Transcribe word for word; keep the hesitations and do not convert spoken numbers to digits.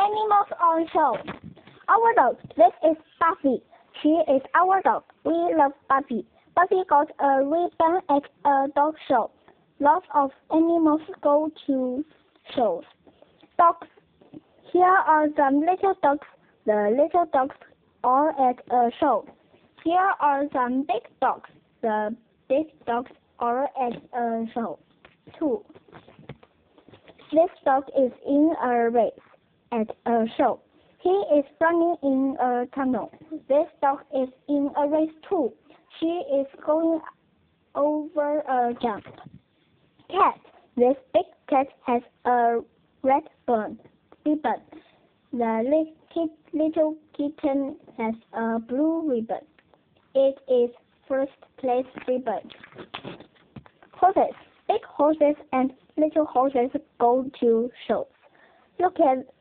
Animals on show. Our dog. This is Buffy. She is our dog. We love Buffy. Buffy got a ribbon at a dog show. Lots of animals go to shows. Dogs. Here are some little dogs. The little dogs are at a show. Here are some big dogs. The big dogs are at a show too. This dog is in a race at a show. He is running in a tunnel. This dog is in a race too. She is going over a jump. Cat. This big cat has a red ribbon. The little kitten has a blue ribbon. It is first place ribbon. Horses. Big horses and little horses go to shows. Look at